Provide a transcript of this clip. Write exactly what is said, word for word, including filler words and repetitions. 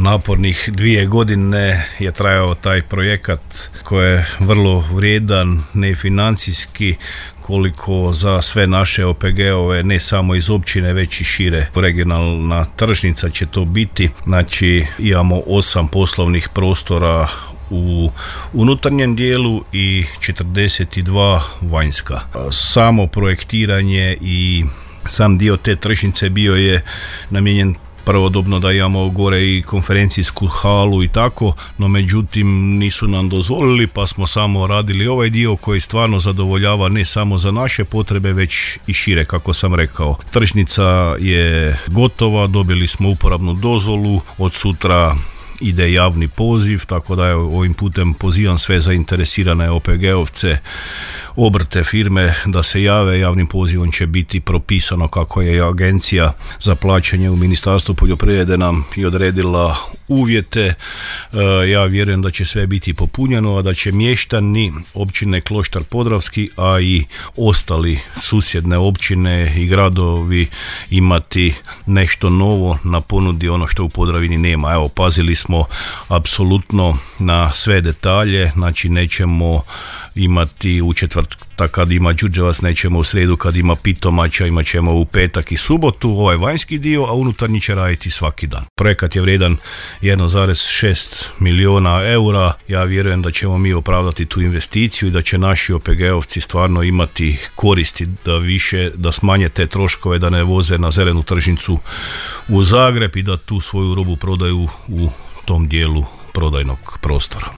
napornih dvije godine je trajao taj projekat koji je vrlo vrijedan, ne financijski, koliko za sve naše O P G-ove, ne samo iz općine, već i šire. Regionalna tržnica će to biti, znači imamo osam poslovnih prostora u unutarnjem dijelu i četrdeset dva vanjska. Samo projektiranje i sam dio te tržnice bio je namijenjen pravodobno da imamo gore i konferencijsku halu i tako, no međutim nisu nam dozvolili, pa smo samo radili ovaj dio koji stvarno zadovoljava ne samo za naše potrebe, već i šire, kako sam rekao. Tržnica je gotova, dobili smo uporabnu dozvolu, od sutra ide javni poziv, tako da ovim putem pozivam sve zainteresirane O P G-ovce, obrte, firme da se jave. Javnim pozivom će biti propisano kako je Agencija za plaćanje u Ministarstvu poljoprivrede nam i odredila uvjete. Ja vjerujem da će sve biti popunjeno, a da će mještani općine Kloštar Podravski, a i ostali susjedne općine i gradovi imati nešto novo na ponudi, ono što u Podravini nema. Evo, pazili smo apsolutno na sve detalje, znači nećemo imati u četvrtak kad ima Đurđevac, nećemo u srijedu kad ima Pitomača, imat ćemo u petak i subotu ovaj vanjski dio, a unutarnji će raditi svaki dan. Projekat je vrijedan jedan zarez šest milijuna eura. Ja vjerujem da ćemo mi opravdati tu investiciju i da će naši O P G-ovci stvarno imati koristi da više, da smanje te troškove, da ne voze na zelenu tržnicu u Zagreb i da tu svoju robu prodaju u tom dijelu prodajnog prostora.